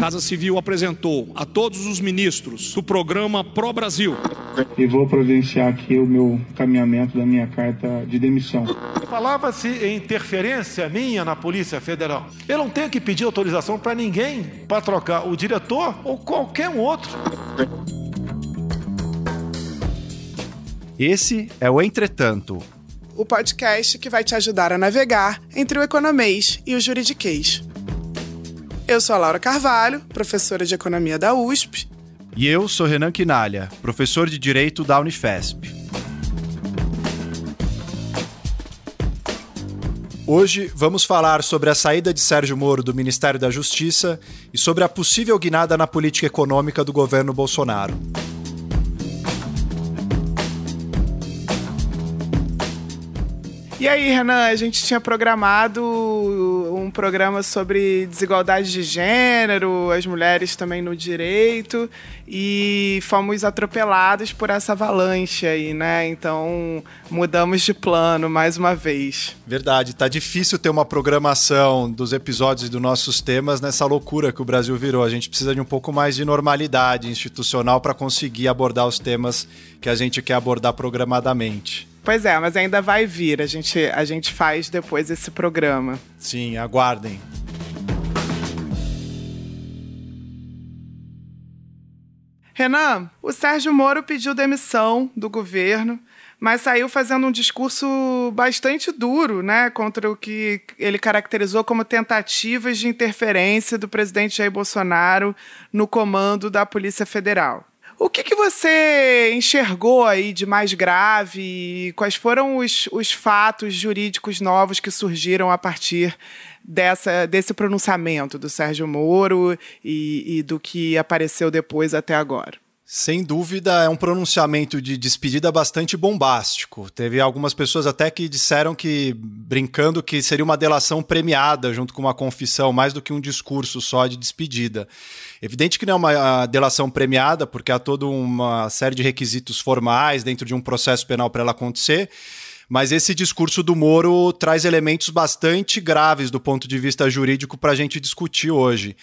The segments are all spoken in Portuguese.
Casa Civil apresentou a todos os ministros do programa Pro Brasil. E vou providenciar aqui o meu caminhamento da minha carta de demissão. Falava-se em interferência minha na Polícia Federal. Eu não tenho que pedir autorização para ninguém para trocar o diretor ou qualquer outro. Esse é o Entretanto, o podcast que vai te ajudar a navegar entre o economês e o juridiquês. Eu sou a Laura Carvalho, professora de Economia da USP. E eu sou Renan Quinalha, professor de Direito da Unifesp. Hoje vamos falar sobre a saída de Sérgio Moro do Ministério da Justiça e sobre a possível guinada na política econômica do governo Bolsonaro. E aí, Renan, a gente tinha programado um programa sobre desigualdade de gênero, as mulheres também no direito, e fomos atropelados por essa avalanche aí, né? Então, mudamos de plano mais uma vez. Verdade, tá difícil ter uma programação dos episódios e dos nossos temas nessa loucura que o Brasil virou. A gente precisa de um pouco mais de normalidade institucional para conseguir abordar os temas que a gente quer abordar programadamente. Pois é, mas ainda vai vir. A gente faz depois esse programa. Sim, aguardem. Renan, o Sérgio Moro pediu demissão do governo, mas saiu fazendo um discurso bastante duro, né, contra o que ele caracterizou como tentativas de interferência do presidente Jair Bolsonaro no comando da Polícia Federal. O que você enxergou aí de mais grave e quais foram os fatos jurídicos novos que surgiram a partir desse pronunciamento do Sérgio Moro e do que apareceu depois até agora? Sem dúvida, é um pronunciamento de despedida bastante bombástico. Teve algumas pessoas até que disseram que, brincando, que seria uma delação premiada junto com uma confissão, mais do que um discurso só de despedida. Evidente que não é uma delação premiada, porque há toda uma série de requisitos formais dentro de um processo penal para ela acontecer, mas esse discurso do Moro traz elementos bastante graves do ponto de vista jurídico para a gente discutir hoje.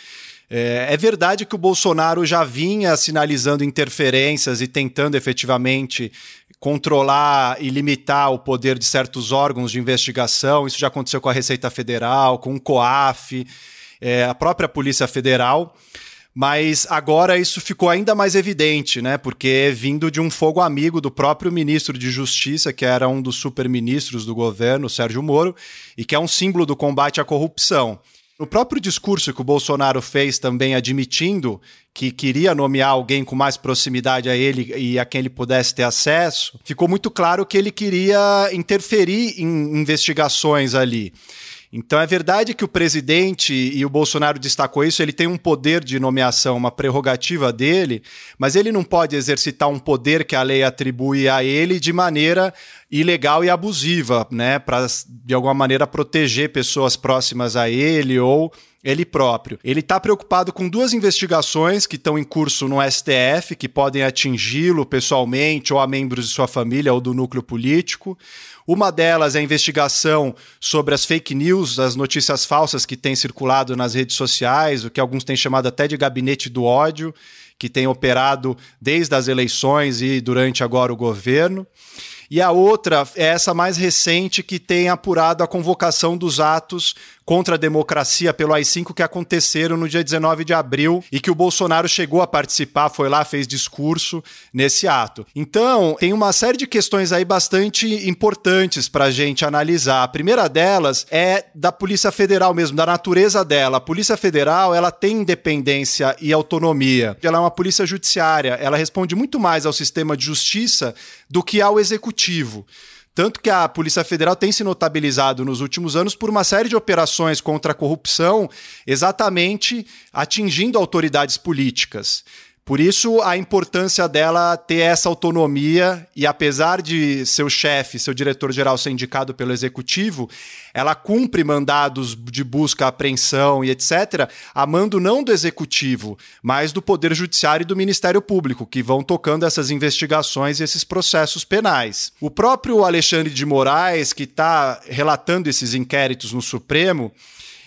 É verdade que o Bolsonaro já vinha sinalizando interferências e tentando efetivamente controlar e limitar o poder de certos órgãos de investigação. Isso já aconteceu com a Receita Federal, com o COAF, a própria Polícia Federal. Mas agora isso ficou ainda mais evidente, né? Porque é vindo de um fogo amigo do próprio ministro de Justiça, que era um dos superministros do governo, Sérgio Moro, e que é um símbolo do combate à corrupção. No próprio discurso que o Bolsonaro fez também admitindo que queria nomear alguém com mais proximidade a ele e a quem ele pudesse ter acesso, ficou muito claro que ele queria interferir em investigações ali. Então é verdade que o presidente, e o Bolsonaro destacou isso, ele tem um poder de nomeação, uma prerrogativa dele, mas ele não pode exercitar um poder que a lei atribui a ele de maneira ilegal e abusiva, né, para de alguma maneira proteger pessoas próximas a ele ou ele próprio. Ele está preocupado com duas investigações que estão em curso no STF, que podem atingi-lo pessoalmente ou a membros de sua família ou do núcleo político. Uma delas é a investigação sobre as fake news, as notícias falsas que têm circulado nas redes sociais, o que alguns têm chamado até de gabinete do ódio, que tem operado desde as eleições e durante agora o governo. E a outra é essa mais recente, que tem apurado a convocação dos atos contra a democracia pelo AI-5 que aconteceram no dia 19 de abril e que o Bolsonaro chegou a participar, foi lá, fez discurso nesse ato. Então, tem uma série de questões aí bastante importantes para a gente analisar. A primeira delas é da Polícia Federal mesmo, da natureza dela. A Polícia Federal, ela tem independência e autonomia. Ela é uma polícia judiciária, ela responde muito mais ao sistema de justiça do que ao executivo. Tanto que a Polícia Federal tem se notabilizado nos últimos anos por uma série de operações contra a corrupção, exatamente atingindo autoridades políticas. Por isso, a importância dela ter essa autonomia e, apesar de seu chefe, seu diretor-geral ser indicado pelo executivo, ela cumpre mandados de busca, apreensão e etc., a mando não do executivo, mas do Poder Judiciário e do Ministério Público, que vão tocando essas investigações e esses processos penais. O próprio Alexandre de Moraes, que está relatando esses inquéritos no Supremo,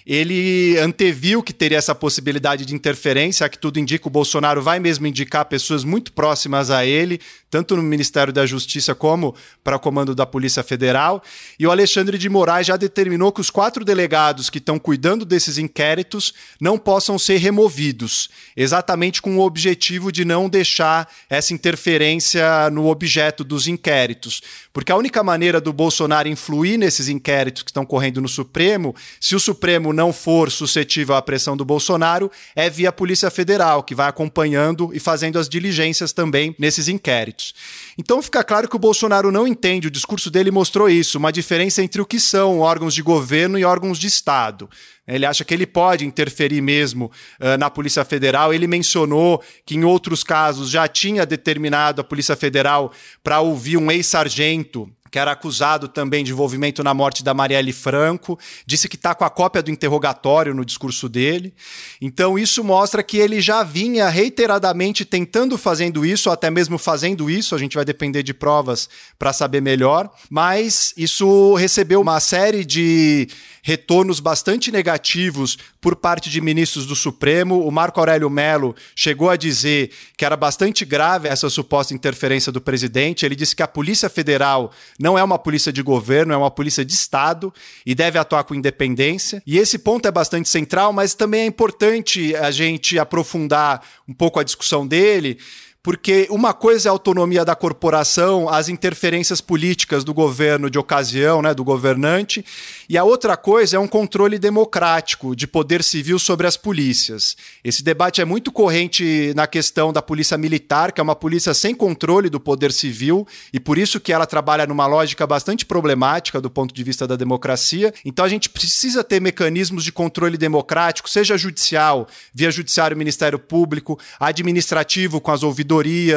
ele anteviu que teria essa possibilidade de interferência, a que tudo indica, o Bolsonaro vai mesmo indicar pessoas muito próximas a ele, tanto no Ministério da Justiça como para o comando da Polícia Federal, e o Alexandre de Moraes já determinou que os 4 delegados que estão cuidando desses inquéritos não possam ser removidos, exatamente com o objetivo de não deixar essa interferência no objeto dos inquéritos, porque a única maneira do Bolsonaro influir nesses inquéritos que estão correndo no Supremo, se o Supremo não for suscetível à pressão do Bolsonaro, é via Polícia Federal, que vai acompanhando e fazendo as diligências também nesses inquéritos. Então fica claro que o Bolsonaro não entende, o discurso dele mostrou isso, uma diferença entre o que são órgãos de governo e órgãos de Estado. Ele acha que ele pode interferir mesmo na Polícia Federal. Ele mencionou que em outros casos já tinha determinado a Polícia Federal para ouvir um ex-sargento que era acusado também de envolvimento na morte da Marielle Franco, disse que está com a cópia do interrogatório no discurso dele. Então isso mostra que ele já vinha reiteradamente tentando fazendo isso, ou até mesmo fazendo isso, a gente vai depender de provas para saber melhor, mas isso recebeu uma série de retornos bastante negativos por parte de ministros do Supremo. O Marco Aurélio Mello chegou a dizer que era bastante grave essa suposta interferência do presidente. Ele disse que a Polícia Federal não é uma polícia de governo, é uma polícia de Estado e deve atuar com independência. E esse ponto é bastante central, mas também é importante a gente aprofundar um pouco a discussão dele, porque uma coisa é a autonomia da corporação, as interferências políticas do governo de ocasião, né, do governante, e a outra coisa é um controle democrático de poder civil sobre as polícias. Esse debate é muito corrente na questão da polícia militar, que é uma polícia sem controle do poder civil, e por isso que ela trabalha numa lógica bastante problemática do ponto de vista da democracia. Então a gente precisa ter mecanismos de controle democrático, seja judicial, via judiciário e Ministério Público, administrativo com as ouvidorias,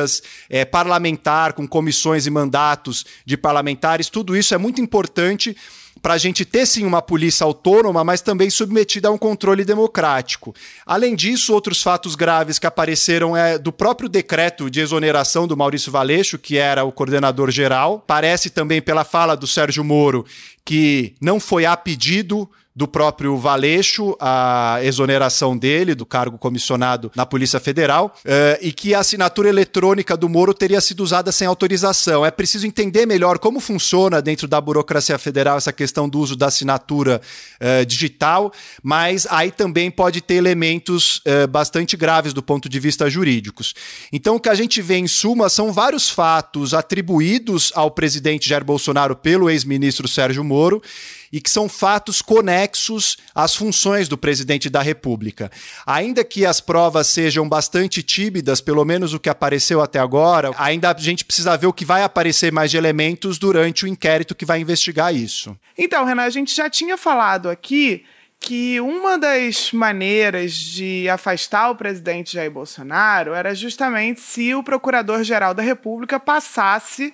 parlamentar, com comissões e mandatos de parlamentares. Tudo isso é muito importante para a gente ter, sim, uma polícia autônoma, mas também submetida a um controle democrático. Além disso, outros fatos graves que apareceram do próprio decreto de exoneração do Maurício Valeixo, que era o coordenador geral. Parece também, pela fala do Sérgio Moro, que não foi a pedido do próprio Valeixo a exoneração dele, do cargo comissionado na Polícia Federal, e que a assinatura eletrônica do Moro teria sido usada sem autorização. É preciso entender melhor como funciona dentro da burocracia federal essa questão do uso da assinatura digital, mas aí também pode ter elementos bastante graves do ponto de vista jurídicos. Então o que a gente vê em suma são vários fatos atribuídos ao presidente Jair Bolsonaro pelo ex-ministro Sérgio Moro, e que são fatos conexos às funções do presidente da República. Ainda que as provas sejam bastante tímidas, pelo menos o que apareceu até agora, ainda a gente precisa ver o que vai aparecer mais de elementos durante o inquérito que vai investigar isso. Então, Renan, a gente já tinha falado aqui que uma das maneiras de afastar o presidente Jair Bolsonaro era justamente se o Procurador-Geral da República passasse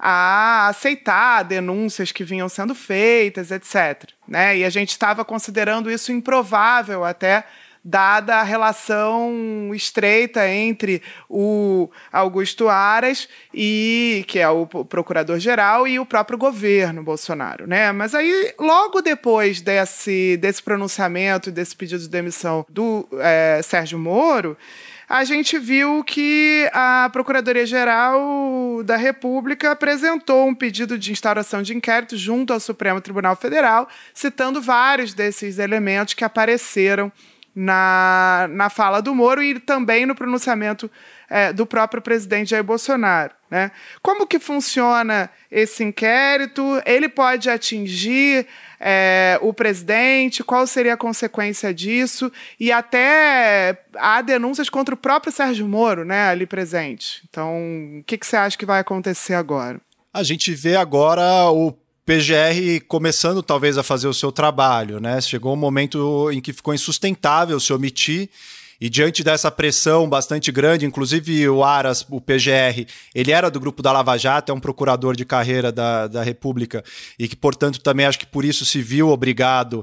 a aceitar denúncias que vinham sendo feitas, etc. Né? E a gente estava considerando isso improvável até, dada a relação estreita entre o Augusto Aras, que é o procurador-geral, e o próprio governo Bolsonaro. Né? Mas aí, logo depois desse pronunciamento, desse pedido de demissão do Sérgio Moro, a gente viu que a Procuradoria-Geral da República apresentou um pedido de instauração de inquérito junto ao Supremo Tribunal Federal, citando vários desses elementos que apareceram na fala do Moro e também no pronunciamento do próprio presidente Jair Bolsonaro. Né? Como que funciona esse inquérito? Ele pode atingir o presidente? Qual seria a consequência disso? E até há denúncias contra o próprio Sérgio Moro, né, ali presente. Então, o que você acha que vai acontecer agora? A gente vê agora o PGR começando talvez a fazer o seu trabalho, né? Chegou um momento em que ficou insustentável se omitir, e diante dessa pressão bastante grande, inclusive o Aras, o PGR, ele era do grupo da Lava Jato, é um procurador de carreira da República, e que, portanto, também acho que por isso se viu obrigado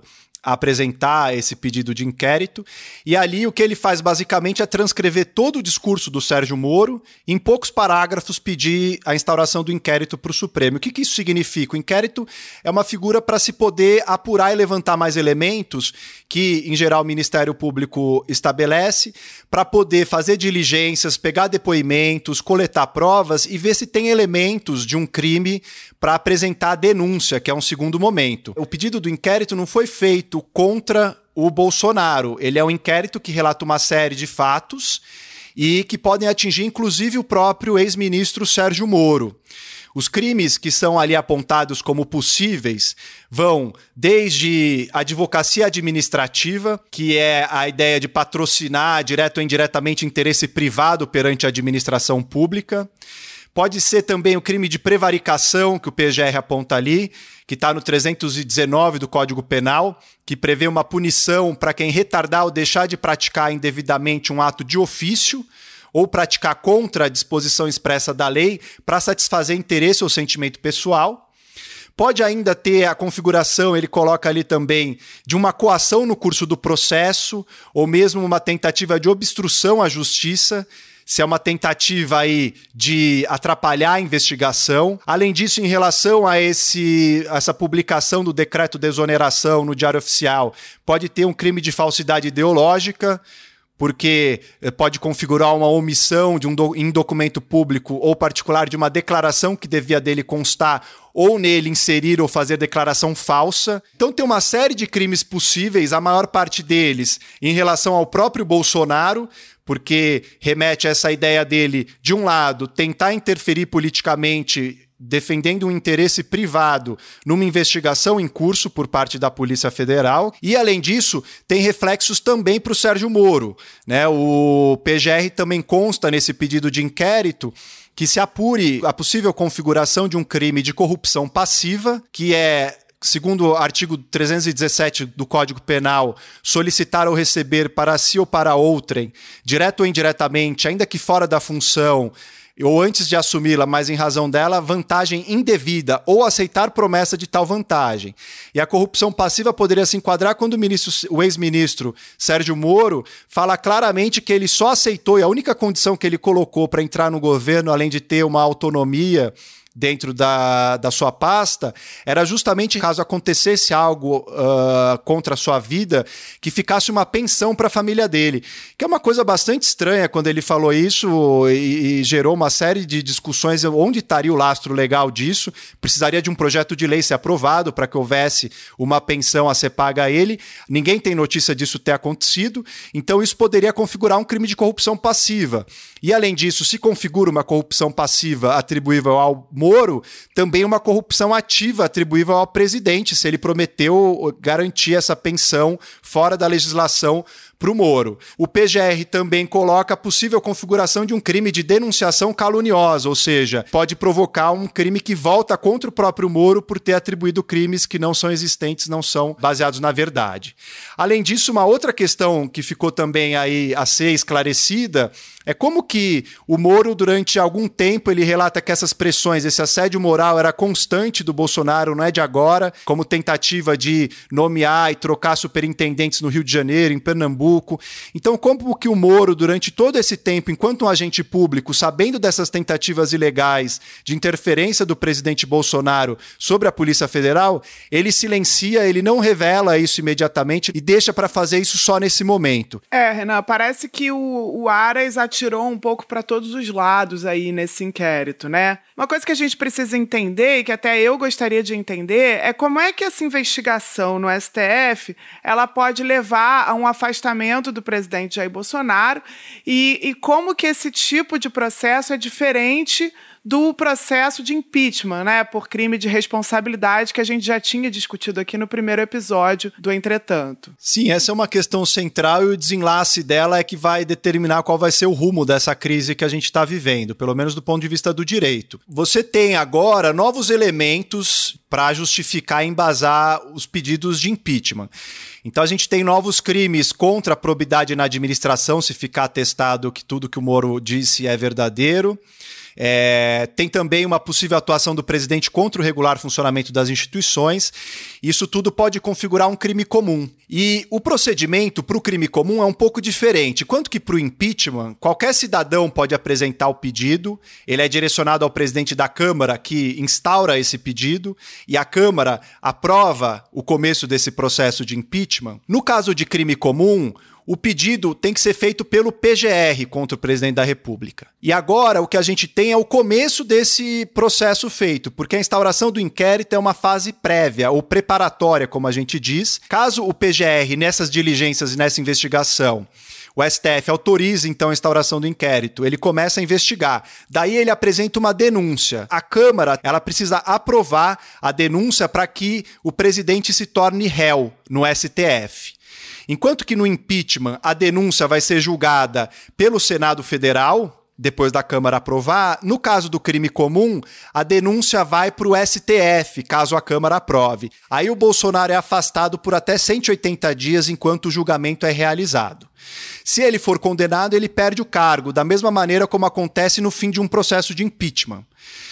a apresentar esse pedido de inquérito, e ali o que ele faz basicamente é transcrever todo o discurso do Sérgio Moro, em poucos parágrafos pedir a instauração do inquérito para o Supremo. O que isso significa? O inquérito é uma figura para se poder apurar e levantar mais elementos que, em geral, o Ministério Público estabelece, para poder fazer diligências, pegar depoimentos, coletar provas e ver se tem elementos de um crime para apresentar a denúncia, que é um segundo momento. O pedido do inquérito não foi feito contra o Bolsonaro. Ele é um inquérito que relata uma série de fatos e que podem atingir, inclusive, o próprio ex-ministro Sérgio Moro. Os crimes que são ali apontados como possíveis vão desde advocacia administrativa, que é a ideia de patrocinar, direto ou indiretamente, interesse privado perante a administração pública. Pode ser também o crime de prevaricação, que o PGR aponta ali, que está no 319 do Código Penal, que prevê uma punição para quem retardar ou deixar de praticar indevidamente um ato de ofício, ou praticar contra a disposição expressa da lei para satisfazer interesse ou sentimento pessoal. Pode ainda ter a configuração, ele coloca ali também, de uma coação no curso do processo, ou mesmo uma tentativa de obstrução à justiça, se é uma tentativa aí de atrapalhar a investigação. Além disso, em relação a essa publicação do decreto de exoneração no Diário Oficial, pode ter um crime de falsidade ideológica, porque pode configurar uma omissão em documento público ou particular de uma declaração que devia dele constar, ou nele inserir ou fazer declaração falsa. Então tem uma série de crimes possíveis, a maior parte deles em relação ao próprio Bolsonaro, porque remete a essa ideia dele, de um lado, tentar interferir politicamente, defendendo um interesse privado numa investigação em curso por parte da Polícia Federal. E, além disso, tem reflexos também para o Sérgio Moro, né? O PGR também consta nesse pedido de inquérito que se apure a possível configuração de um crime de corrupção passiva, que é, segundo o artigo 317 do Código Penal, solicitar ou receber para si ou para outrem, direto ou indiretamente, ainda que fora da função, ou antes de assumi-la, mas em razão dela, vantagem indevida ou aceitar promessa de tal vantagem. E a corrupção passiva poderia se enquadrar quando o ex-ministro Sérgio Moro fala claramente que ele só aceitou, e a única condição que ele colocou para entrar no governo, além de ter uma autonomia dentro da sua pasta, era justamente caso acontecesse algo contra a sua vida, que ficasse uma pensão para a família dele, que é uma coisa bastante estranha quando ele falou isso e gerou uma série de discussões onde estaria o lastro legal disso. Precisaria de um projeto de lei ser aprovado para que houvesse uma pensão a ser paga a ele. Ninguém tem notícia disso ter acontecido, então isso poderia configurar um crime de corrupção passiva. E, além disso, se configura uma corrupção passiva atribuível ao Moro, também uma corrupção ativa atribuível ao presidente, se ele prometeu garantir essa pensão fora da legislação para o Moro. O PGR também coloca a possível configuração de um crime de denunciação caluniosa, ou seja, pode provocar um crime que volta contra o próprio Moro por ter atribuído crimes que não são existentes, não são baseados na verdade. Além disso, uma outra questão que ficou também aí a ser esclarecida é como que o Moro, durante algum tempo, ele relata que essas pressões, esse assédio moral era constante do Bolsonaro, não é de agora, como tentativa de nomear e trocar superintendentes no Rio de Janeiro, em Pernambuco. Então, como que o Moro, durante todo esse tempo, enquanto um agente público, sabendo dessas tentativas ilegais de interferência do presidente Bolsonaro sobre a Polícia Federal, ele silencia, ele não revela isso imediatamente e deixa para fazer isso só nesse momento? Renan, parece que o Aras atirou um pouco para todos os lados aí nesse inquérito, né? Uma coisa que a gente precisa entender, e que até eu gostaria de entender, é como é que essa investigação no STF ela pode levar a um afastamento do presidente Jair Bolsonaro e como que esse tipo de processo é diferente do processo de impeachment, né, por crime de responsabilidade que a gente já tinha discutido aqui no primeiro episódio do Entretanto. Sim, essa é uma questão central e o desenlace dela é que vai determinar qual vai ser o rumo dessa crise que a gente está vivendo, pelo menos do ponto de vista do direito. Você tem agora novos elementos para justificar e embasar os pedidos de impeachment. Então a gente tem novos crimes contra a probidade na administração, se ficar atestado que tudo que o Moro disse é verdadeiro. Tem também uma possível atuação do presidente contra o regular funcionamento das instituições. Isso tudo pode configurar um crime comum. E o procedimento para o crime comum é um pouco diferente. Quanto que para o impeachment, qualquer cidadão pode apresentar o pedido, ele é direcionado ao presidente da Câmara, que instaura esse pedido, e a Câmara aprova o começo desse processo de impeachment. No caso de crime comum, o pedido tem que ser feito pelo PGR contra o presidente da República. E agora o que a gente tem é o começo desse processo feito, porque a instauração do inquérito é uma fase prévia ou preparatória, como a gente diz. Caso o PGR, nessas diligências e nessa investigação, o STF autoriza, então, a instauração do inquérito. Ele começa a investigar. Daí ele apresenta uma denúncia. A Câmara, ela precisa aprovar a denúncia para que o presidente se torne réu no STF. Enquanto que no impeachment a denúncia vai ser julgada pelo Senado Federal, depois da Câmara aprovar, no caso do crime comum, a denúncia vai para o STF, caso a Câmara aprove. Aí o Bolsonaro é afastado por até 180 dias enquanto o julgamento é realizado. Se ele for condenado, ele perde o cargo, da mesma maneira como acontece no fim de um processo de impeachment.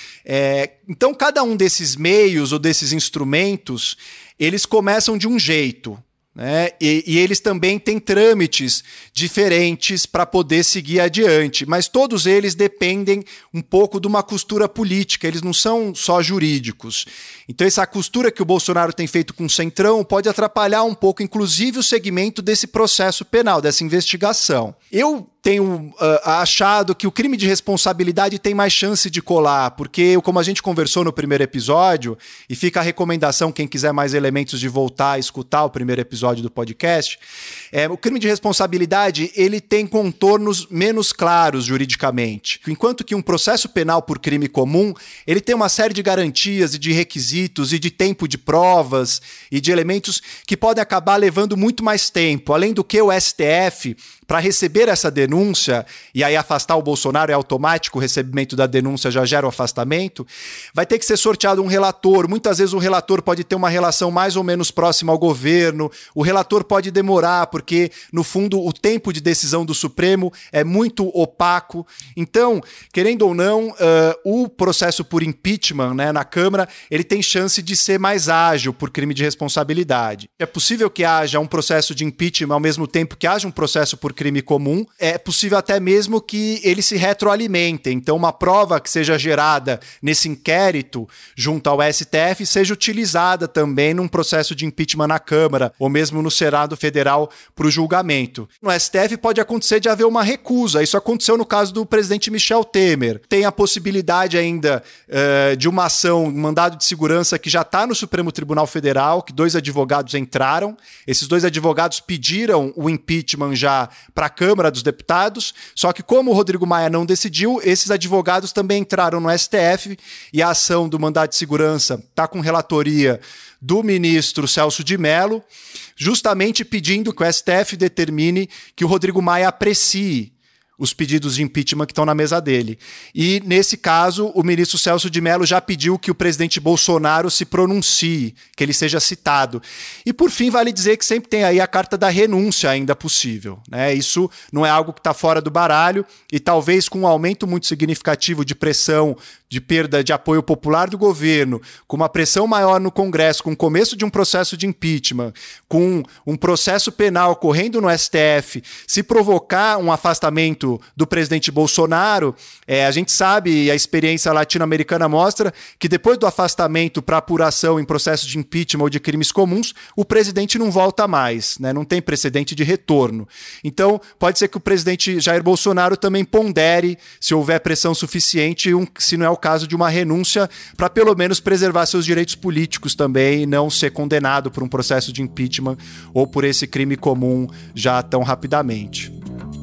Então, cada um desses meios ou desses instrumentos, eles começam de um jeito, né? E eles também têm trâmites diferentes para poder seguir adiante, mas todos eles dependem um pouco de uma costura política, eles não são só jurídicos. Então essa costura que o Bolsonaro tem feito com o Centrão pode atrapalhar um pouco, inclusive, o segmento desse processo penal, dessa investigação. Eu tenho achado que o crime de responsabilidade tem mais chance de colar, porque, como a gente conversou no primeiro episódio, e fica a recomendação, quem quiser mais elementos, de voltar a escutar o primeiro episódio do podcast, o crime de responsabilidade ele tem contornos menos claros juridicamente. Enquanto que um processo penal por crime comum, ele tem uma série de garantias e de requisitos e de tempo de provas e de elementos que podem acabar levando muito mais tempo, além do que o STF, para receber essa denúncia, e aí afastar o Bolsonaro é automático, o recebimento da denúncia já gera o afastamento, vai ter que ser sorteado um relator. Muitas vezes o relator pode ter uma relação mais ou menos próxima ao governo, o relator pode demorar, porque, no fundo, o tempo de decisão do Supremo é muito opaco. Então, querendo ou não, o processo por impeachment, né, na Câmara, ele tem chance de ser mais ágil por crime de responsabilidade. É possível que haja um processo de impeachment ao mesmo tempo que haja um processo por crime comum, é possível até mesmo que eles se retroalimentem. Então, uma prova que seja gerada nesse inquérito junto ao STF seja utilizada também num processo de impeachment na Câmara, ou mesmo no Senado Federal para o julgamento. No STF pode acontecer de haver uma recusa. Isso aconteceu no caso do presidente Michel Temer. Tem a possibilidade ainda de uma ação, um mandado de segurança que já está no Supremo Tribunal Federal, que 2 advogados entraram. Esses 2 advogados pediram o impeachment já para a Câmara dos Deputados, só que como o Rodrigo Maia não decidiu, esses advogados também entraram no STF e a ação do mandado de segurança está com relatoria do ministro Celso de Mello, justamente pedindo que o STF determine que o Rodrigo Maia aprecie os pedidos de impeachment que estão na mesa dele. E, nesse caso, o ministro Celso de Mello já pediu que o presidente Bolsonaro se pronuncie, que ele seja citado. E, por fim, vale dizer que sempre tem aí a carta da renúncia ainda possível, né? Isso não é algo que está fora do baralho e talvez com um aumento muito significativo de pressão, de perda de apoio popular do governo, com uma pressão maior no Congresso, com o começo de um processo de impeachment, com um processo penal ocorrendo no STF, se provocar um afastamento do presidente Bolsonaro, a gente sabe, e a experiência latino-americana mostra, que depois do afastamento para apuração em processo de impeachment ou de crimes comuns, o presidente não volta mais, né? Não tem precedente de retorno. Então, pode ser que o presidente Jair Bolsonaro também pondere, se houver pressão suficiente, se não é o caso de uma renúncia, para pelo menos preservar seus direitos políticos também e não ser condenado por um processo de impeachment ou por esse crime comum já tão rapidamente.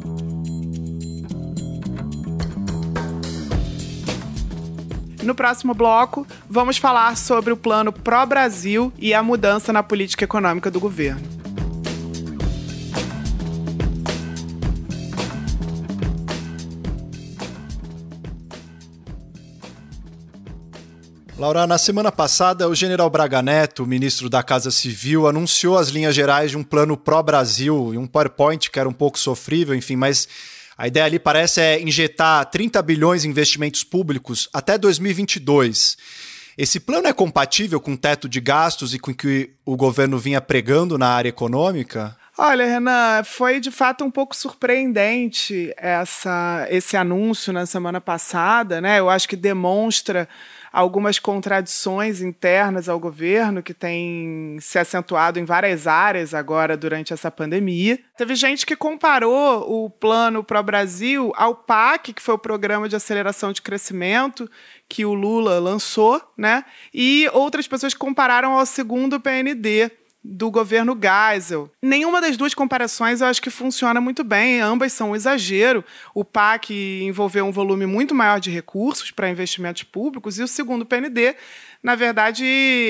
No próximo bloco, vamos falar sobre o plano pró-Brasil e a mudança na política econômica do governo. Laura, na semana passada, o general Braga Neto, ministro da Casa Civil, anunciou as linhas gerais de um plano pró-Brasil e um PowerPoint que era um pouco sofrível, enfim, mas A ideia ali parece injetar 30 bilhões em investimentos públicos até 2022. Esse plano é compatível com o teto de gastos e com o que o governo vinha pregando na área econômica? Olha, Renan, foi de fato um pouco surpreendente esse anúncio na semana passada, né? Eu acho que demonstra algumas contradições internas ao governo que tem se acentuado em várias áreas agora durante essa pandemia. Teve gente que comparou o Plano Pro Brasil ao PAC, que foi o Programa de Aceleração de Crescimento, que o Lula lançou, né? E outras pessoas compararam ao segundo PND, do governo Geisel. Nenhuma das duas comparações eu acho que funciona muito bem, ambas são um exagero. O PAC envolveu um volume muito maior de recursos para investimentos públicos e o segundo PND, na verdade,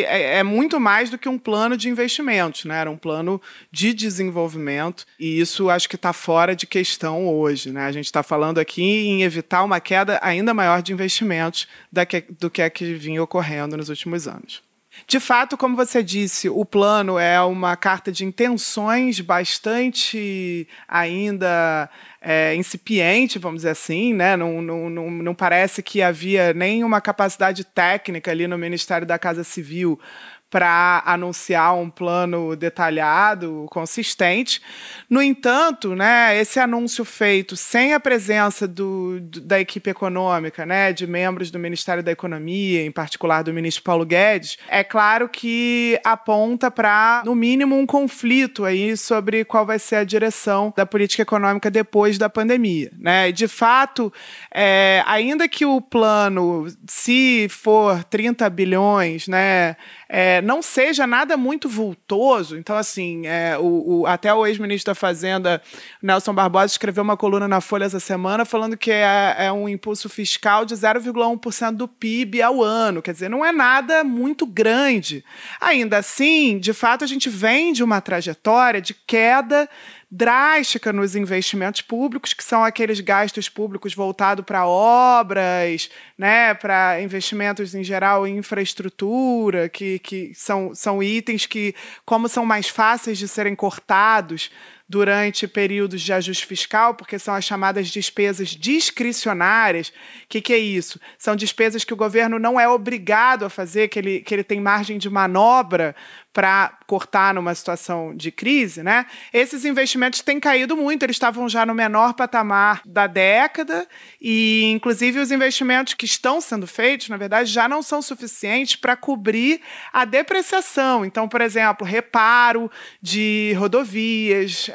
é muito mais do que um plano de investimentos, né? Era um plano de desenvolvimento e isso acho que está fora de questão hoje, né? A gente está falando aqui em evitar uma queda ainda maior de investimentos do que vinha ocorrendo nos últimos anos. De fato, como você disse, o plano é uma carta de intenções bastante ainda incipiente, vamos dizer assim, né? Não parece que havia nenhuma capacidade técnica ali no Ministério da Casa Civil para anunciar um plano detalhado, consistente. No entanto, né, esse anúncio feito sem a presença da equipe econômica, né, de membros do Ministério da Economia, em particular do ministro Paulo Guedes, é claro que aponta para, no mínimo, um conflito aí sobre qual vai ser a direção da política econômica depois da pandemia, né? De fato, ainda que o plano, se for 30 bilhões, né, não seja nada muito vultoso. Então, assim, até o ex-ministro da Fazenda, Nelson Barbosa, escreveu uma coluna na Folha essa semana falando que é um impulso fiscal de 0,1% do PIB ao ano. Quer dizer, não é nada muito grande. Ainda assim, de fato, a gente vem de uma trajetória de queda drástica nos investimentos públicos, que são aqueles gastos públicos voltados para obras, né, para investimentos em geral em infraestrutura, que são itens que, como são mais fáceis de serem cortados durante períodos de ajuste fiscal, porque são as chamadas despesas discricionárias. O que é isso? São despesas que o governo não é obrigado a fazer, que ele tem margem de manobra para cortar numa situação de crise, né? Esses investimentos têm caído muito, eles estavam já no menor patamar da década e, inclusive, os investimentos que estão sendo feitos, na verdade, já não são suficientes para cobrir a depreciação. Então, por exemplo, reparo de rodovias,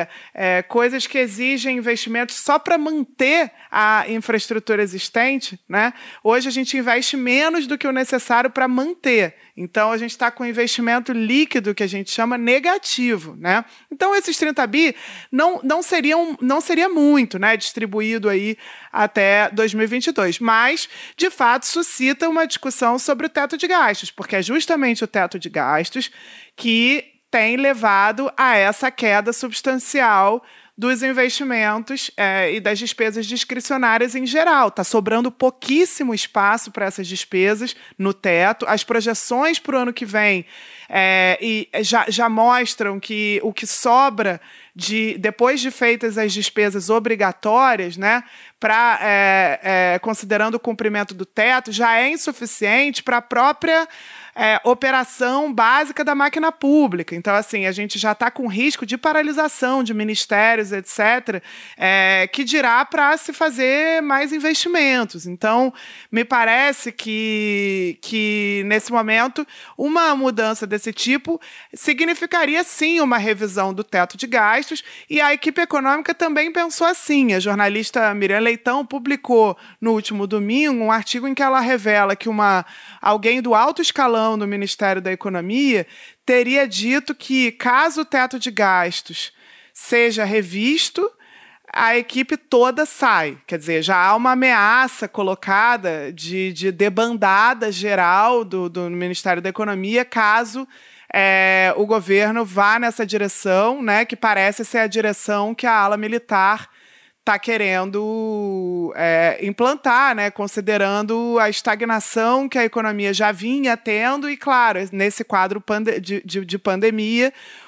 coisas que exigem investimentos só para manter a infraestrutura existente, né? Hoje a gente investe menos do que o necessário para manter. Então, a gente está com investimento líquido, que a gente chama negativo, né? Então, esses 30 bi não seria muito, né, distribuído aí até 2022. Mas, de fato, suscita uma discussão sobre o teto de gastos, porque é justamente o teto de gastos que tem levado a essa queda substancial dos investimentos e das despesas discricionárias em geral. Está sobrando pouquíssimo espaço para essas despesas no teto. As projeções para o ano que vem já mostram que o que sobra depois de feitas as despesas obrigatórias, né, considerando o cumprimento do teto, já é insuficiente para a própria operação básica da máquina pública. Então, assim, a gente já está com risco de paralisação de ministérios, etc., que dirá para se fazer mais investimentos. Então, me parece que, nesse momento, uma mudança desse tipo significaria, sim, uma revisão do teto de gastos, e a equipe econômica também pensou assim. A jornalista Miriam Leitão publicou, no último domingo, um artigo em que ela revela que alguém do alto escalão do Ministério da Economia teria dito que, caso o teto de gastos seja revisto, a equipe toda sai. Quer dizer, já há uma ameaça colocada de debandada geral do Ministério da Economia, caso o governo vá nessa direção, né, que parece ser a direção que a ala militar está querendo implantar, né, considerando a estagnação que a economia já vinha tendo e, claro, nesse quadro de pandemia,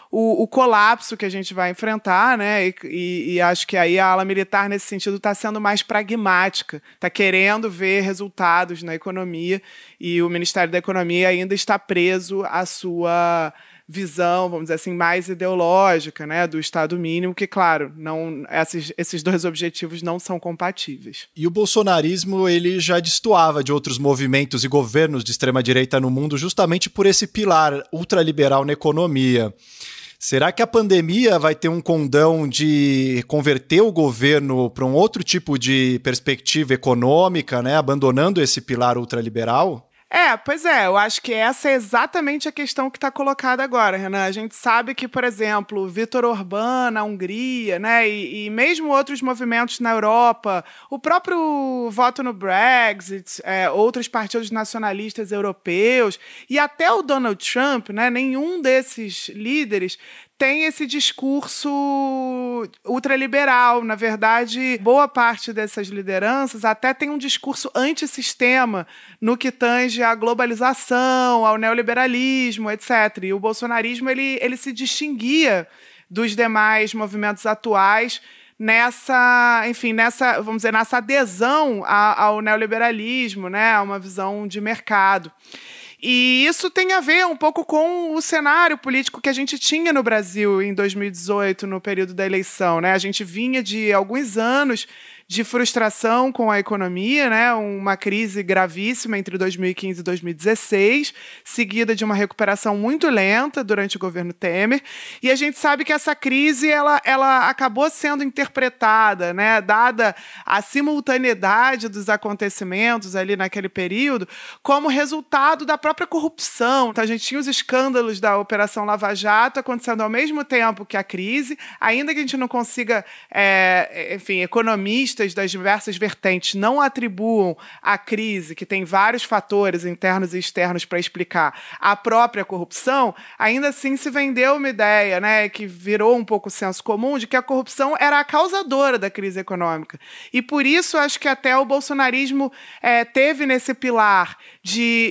o colapso que a gente vai enfrentar, né? E acho que aí a ala militar, nesse sentido, está sendo mais pragmática, está querendo ver resultados na economia, e o Ministério da Economia ainda está preso à sua visão, vamos dizer assim, mais ideológica, né, do Estado mínimo, que, claro, esses dois objetivos não são compatíveis. E o bolsonarismo, ele já destoava de outros movimentos e governos de extrema-direita no mundo justamente por esse pilar ultraliberal na economia. Será que a pandemia vai ter um condão de converter o governo para um outro tipo de perspectiva econômica, né, abandonando esse pilar ultraliberal? Pois é, eu acho que essa é exatamente a questão que está colocada agora, Renan. A gente sabe que, por exemplo, Viktor Orbán na Hungria, né, e mesmo outros movimentos na Europa, o próprio voto no Brexit, outros partidos nacionalistas europeus e até o Donald Trump, né, nenhum desses líderes tem esse discurso ultraliberal. Na verdade, boa parte dessas lideranças até tem um discurso antissistema no que tange à globalização, ao neoliberalismo, etc. E o bolsonarismo ele se distinguia dos demais movimentos atuais nessa adesão ao neoliberalismo, né, a uma visão de mercado. E isso tem a ver um pouco com o cenário político que a gente tinha no Brasil em 2018, no período da eleição, né? A gente vinha de alguns anos de frustração com a economia, né? Uma crise gravíssima entre 2015 e 2016, seguida de uma recuperação muito lenta durante o governo Temer. E a gente sabe que essa crise ela acabou sendo interpretada, né? Dada a simultaneidade dos acontecimentos ali naquele período, como resultado da própria corrupção. Então, a gente tinha os escândalos da Operação Lava Jato acontecendo ao mesmo tempo que a crise, ainda que a gente não consiga, economistas das diversas vertentes não atribuam à crise, que tem vários fatores internos e externos para explicar, a própria corrupção, ainda assim se vendeu uma ideia, né, que virou um pouco o senso comum, de que a corrupção era a causadora da crise econômica. E por isso acho que até o bolsonarismo teve nesse pilar de,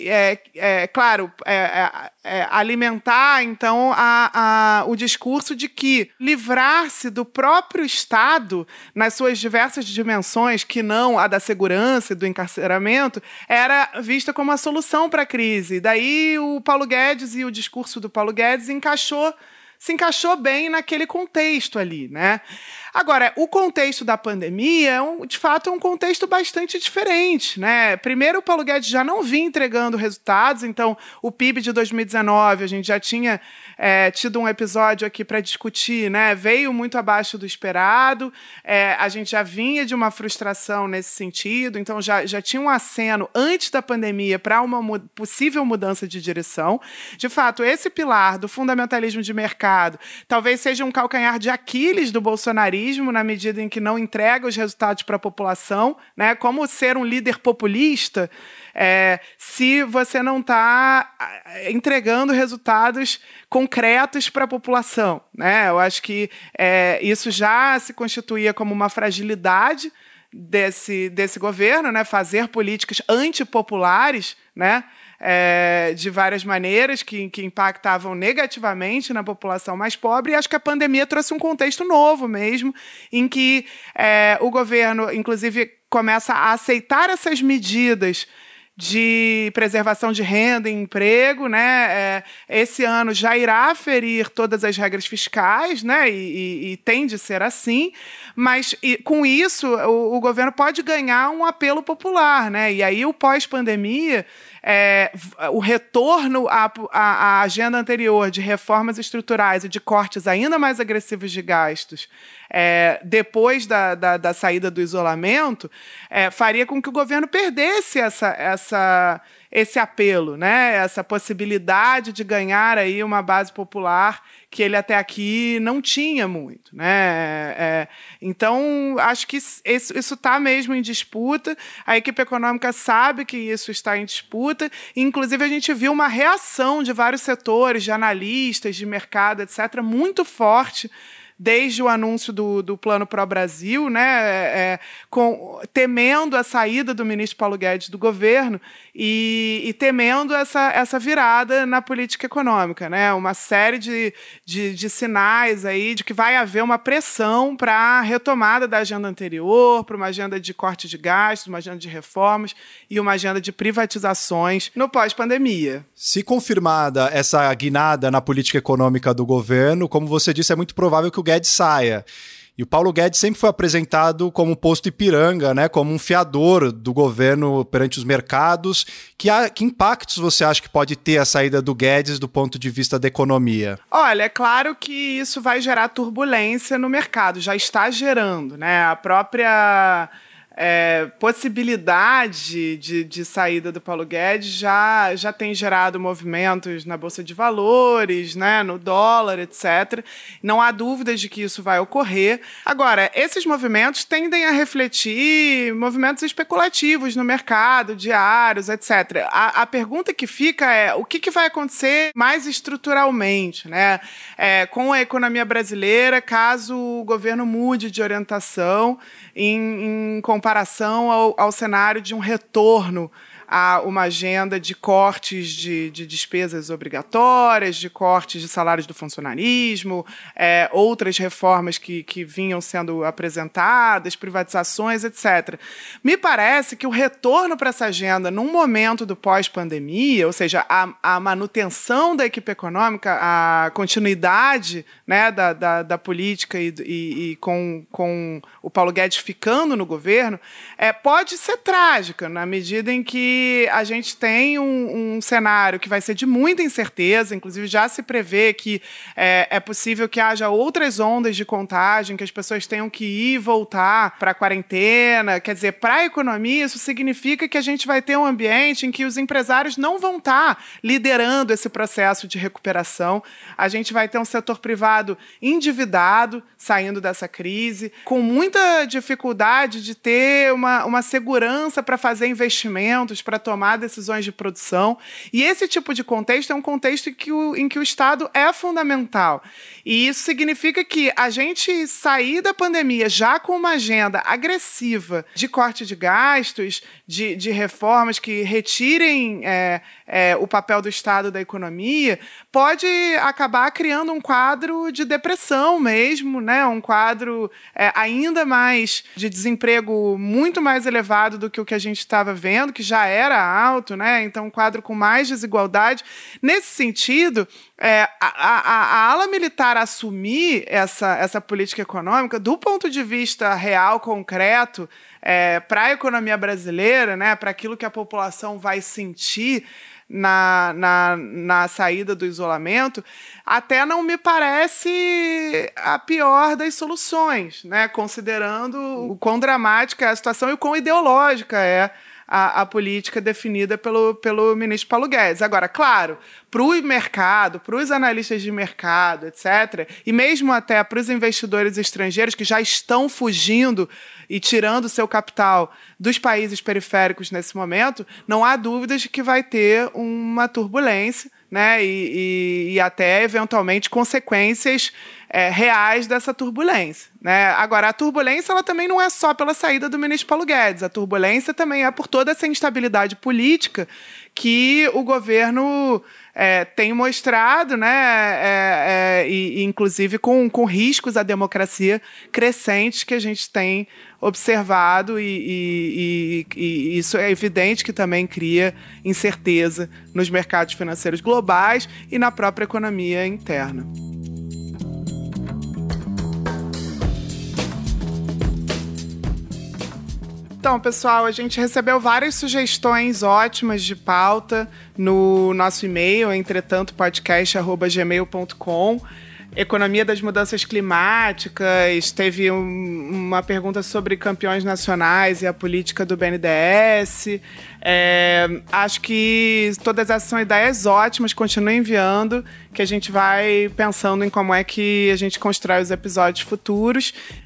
alimentar, então, o discurso de que livrar-se do próprio Estado nas suas diversas dimensões, que não a da segurança e do encarceramento, era vista como a solução para a crise. Daí o Paulo Guedes e o discurso do Paulo Guedes se encaixou bem naquele contexto ali, né? Agora, o contexto da pandemia, de fato, é um contexto bastante diferente, né? Primeiro, o Paulo Guedes já não vinha entregando resultados, então o PIB de 2019, a gente já tinha tido um episódio aqui para discutir, né? Veio muito abaixo do esperado, a gente já vinha de uma frustração nesse sentido, então já tinha um aceno antes da pandemia para uma possível mudança de direção. De fato, esse pilar do fundamentalismo de mercado talvez seja um calcanhar de Aquiles do bolsonarismo, na medida em que não entrega os resultados para a população, né? Como ser um líder populista se você não está entregando resultados concretos para a população, né? Eu acho que isso já se constituía como uma fragilidade desse governo, né? Fazer políticas antipopulares, né? De várias maneiras que impactavam negativamente na população mais pobre, e acho que a pandemia trouxe um contexto novo mesmo, em que o governo, inclusive, começa a aceitar essas medidas de preservação de renda e emprego, né? Esse ano já irá aferir todas as regras fiscais, né? E tem de ser assim, mas com isso o governo pode ganhar um apelo popular, né? E aí o pós-pandemia, o retorno à agenda anterior de reformas estruturais e de cortes ainda mais agressivos de gastos, depois da saída do isolamento, faria com que o governo perdesse esse apelo, né? Essa possibilidade de ganhar aí uma base popular que ele até aqui não tinha muito, né? Então, acho que isso está mesmo em disputa. A equipe econômica sabe que isso está em disputa. Inclusive, a gente viu uma reação de vários setores, de analistas, de mercado, etc., muito forte desde o anúncio do Plano Pro Brasil, né, temendo a saída do ministro Paulo Guedes do governo e temendo essa virada na política econômica, né, uma série de sinais aí de que vai haver uma pressão para a retomada da agenda anterior, para uma agenda de corte de gastos, uma agenda de reformas e uma agenda de privatizações no pós-pandemia. Se confirmada essa guinada na política econômica do governo, como você disse, é muito provável que o Guedes saia. E o Paulo Guedes sempre foi apresentado como um posto Ipiranga, né, como um fiador do governo perante os mercados. Que impactos você acha que pode ter a saída do Guedes do ponto de vista da economia? Olha, é claro que isso vai gerar turbulência no mercado, já está gerando, né? A própria possibilidade de saída do Paulo Guedes já tem gerado movimentos na Bolsa de Valores, né, no dólar, etc. Não há dúvidas de que isso vai ocorrer. Agora, esses movimentos tendem a refletir movimentos especulativos no mercado, diários, etc. A pergunta que fica é o que vai acontecer mais estruturalmente, né, com a economia brasileira, caso o governo mude de orientação em comparação ao cenário de um retorno a uma agenda de cortes de despesas obrigatórias, de cortes de salários do funcionarismo, outras reformas que vinham sendo apresentadas, privatizações, etc. Me parece que o retorno para essa agenda num momento do pós-pandemia, ou seja, a manutenção da equipe econômica, a continuidade, né, da política e com o Paulo Guedes ficando no governo, pode ser trágica, na medida em que a gente tem um cenário que vai ser de muita incerteza, inclusive já se prevê que é possível que haja outras ondas de contágio, que as pessoas tenham que ir e voltar para a quarentena. Quer dizer, para a economia, isso significa que a gente vai ter um ambiente em que os empresários não vão estar liderando esse processo de recuperação. A gente vai ter um setor privado endividado, saindo dessa crise, com muita dificuldade de ter uma segurança para fazer investimentos, para tomar decisões de produção. E esse tipo de contexto é um contexto em que o Estado é fundamental. E isso significa que a gente sair da pandemia já com uma agenda agressiva de corte de gastos, de reformas que retirem o papel do Estado da economia, pode acabar criando um quadro de depressão mesmo, né? Um quadro ainda mais de desemprego muito mais elevado do que o que a gente estava vendo, que já era alto, né? Então, um quadro com mais desigualdade. Nesse sentido, a ala militar assumir essa política econômica, do ponto de vista real, concreto, para a economia brasileira, né? Para aquilo que a população vai sentir na saída do isolamento, até não me parece a pior das soluções, né? Considerando o quão dramática é a situação e o quão ideológica é a política definida pelo ministro Paulo Guedes. Agora, claro, para o mercado, para os analistas de mercado, etc., e mesmo até para os investidores estrangeiros que já estão fugindo e tirando seu capital dos países periféricos nesse momento, não há dúvidas de que vai ter uma turbulência, né, e até, eventualmente, consequências reais dessa turbulência, né? Agora, a turbulência ela também não é só pela saída do ministro Paulo Guedes, a turbulência também é por toda essa instabilidade política que o governo tem mostrado, né, e inclusive com riscos à democracia crescentes que a gente tem observado, e isso é evidente que também cria incerteza nos mercados financeiros globais e na própria economia interna. Então, pessoal, a gente recebeu várias sugestões ótimas de pauta no nosso e-mail, entretantopodcast@gmail.com. Economia das mudanças climáticas, teve uma pergunta sobre campeões nacionais e a política do BNDES. Acho que todas essas são ideias ótimas, continuem enviando, que a gente vai pensando em como é que a gente constrói os episódios futuros.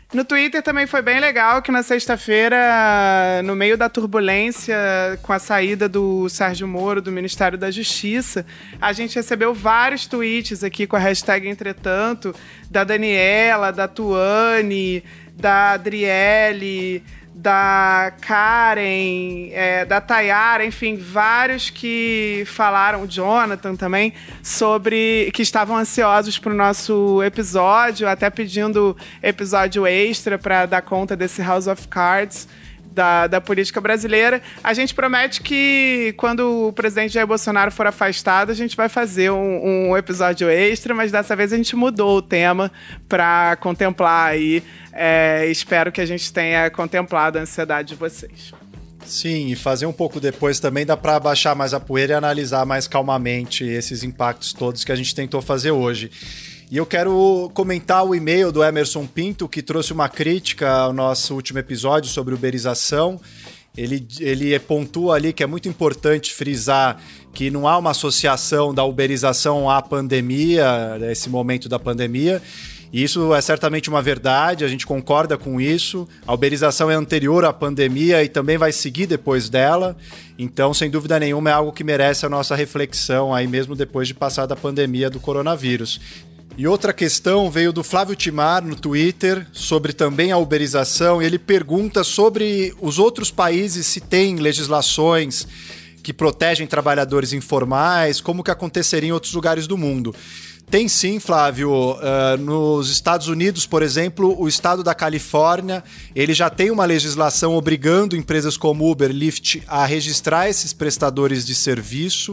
No Twitter também foi bem legal que na sexta-feira, no meio da turbulência com a saída do Sérgio Moro do Ministério da Justiça, a gente recebeu vários tweets aqui com a hashtag Entretanto, da Daniela, da Tuane, da Adriele, da Karen, da Tayara, enfim, vários que falaram, o Jonathan também, sobre que estavam ansiosos para o nosso episódio, até pedindo episódio extra para dar conta desse House of Cards da política brasileira. A gente promete que quando o presidente Jair Bolsonaro for afastado, a gente vai fazer um episódio extra, mas dessa vez a gente mudou o tema para contemplar aí. Espero que a gente tenha contemplado a ansiedade de vocês. Sim, e fazer um pouco depois também dá para abaixar mais a poeira e analisar mais calmamente esses impactos todos que a gente tentou fazer hoje. E eu quero comentar o e-mail do Emerson Pinto, que trouxe uma crítica ao nosso último episódio sobre uberização. Ele pontua ali que é muito importante frisar que não há uma associação da uberização à pandemia, nesse momento da pandemia. E isso é certamente uma verdade, a gente concorda com isso. A uberização é anterior à pandemia e também vai seguir depois dela. Então, sem dúvida nenhuma, é algo que merece a nossa reflexão aí mesmo depois de passar da pandemia do coronavírus. E outra questão veio do Flávio Timar no Twitter, sobre também a uberização. Ele pergunta sobre os outros países, se tem legislações que protegem trabalhadores informais, como que aconteceria em outros lugares do mundo. Tem sim, Flávio. Nos Estados Unidos, por exemplo, o estado da Califórnia, ele já tem uma legislação obrigando empresas como Uber, Lyft a registrar esses prestadores de serviço.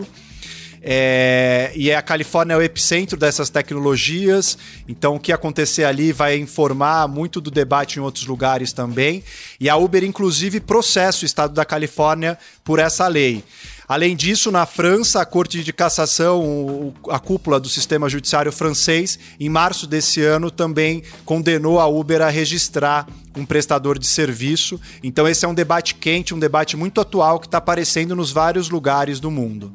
E a Califórnia é o epicentro dessas tecnologias, então o que acontecer ali vai informar muito do debate em outros lugares também. E a Uber, inclusive, processa o estado da Califórnia por essa lei. Além disso, na França, a Corte de Cassação, a cúpula do sistema judiciário francês, em março desse ano, também condenou a Uber a registrar um prestador de serviço. Então esse é um debate quente, um debate muito atual que está aparecendo nos vários lugares do mundo.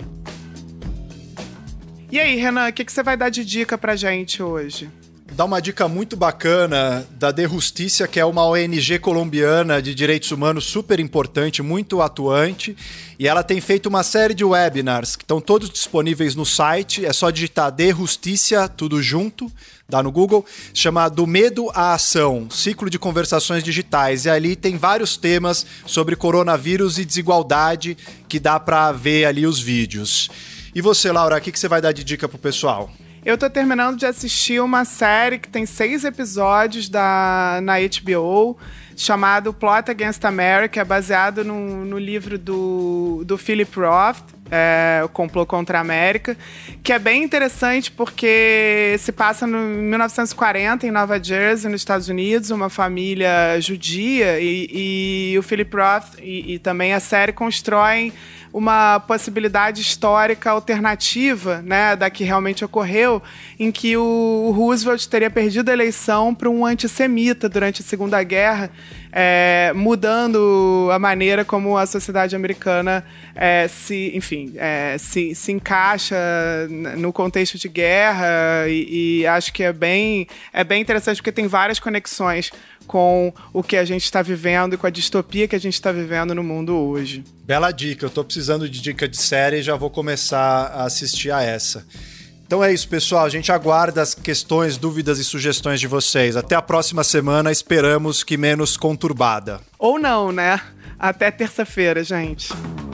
E aí, Renan, o que você vai dar de dica pra gente hoje? Dá uma dica muito bacana da De Justicia, que é uma ONG colombiana de direitos humanos super importante, muito atuante, e ela tem feito uma série de webinars que estão todos disponíveis no site. É só digitar De Justicia, tudo junto, dá no Google, chama Do Medo à Ação, Ciclo de Conversações Digitais, e ali tem vários temas sobre coronavírus e desigualdade que dá para ver ali os vídeos. E você, Laura, o que você vai dar de dica pro pessoal? Eu tô terminando de assistir uma série que tem 6 episódios na HBO, chamado Plot Against America, baseado no livro do Philip Roth, O Complô contra a América, que é bem interessante porque se passa em 1940, em Nova Jersey, nos Estados Unidos, uma família judia, e o Philip Roth e também a série constroem uma possibilidade histórica alternativa, né, da que realmente ocorreu, em que o Roosevelt teria perdido a eleição para um antissemita durante a Segunda Guerra, mudando a maneira como a sociedade americana se encaixa no contexto de guerra, e acho que é bem interessante porque tem várias conexões com o que a gente está vivendo e com a distopia que a gente está vivendo no mundo hoje. Bela dica, eu estou precisando de dica de série e já vou começar a assistir a essa. Então é isso, pessoal, a gente aguarda as questões, dúvidas e sugestões de vocês. Até a próxima semana, esperamos que menos conturbada. Ou não, né? Até terça-feira, gente.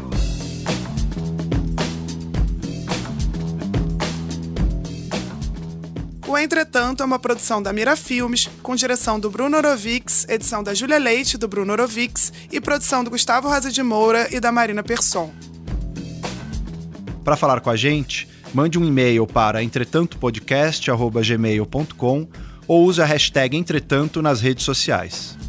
O Entretanto é uma produção da Mira Filmes, com direção do Bruno Orovics, edição da Júlia Leite, do Bruno Orovics, e produção do Gustavo Rosa de Moura e da Marina Persson. Para falar com a gente, mande um e-mail para entretantopodcast@gmail.com ou use a hashtag Entretanto nas redes sociais.